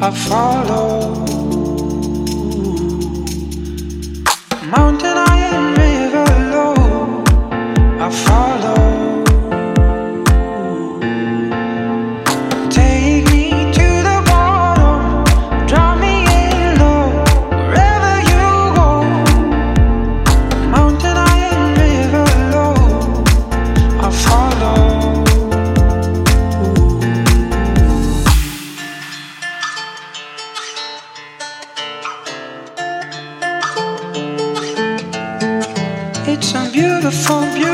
I follow. Mountain high and river low, I follow. Take me to the bottom, drop me in low, wherever you go. Mountain high and river low, I follow. It's a beautiful, beautiful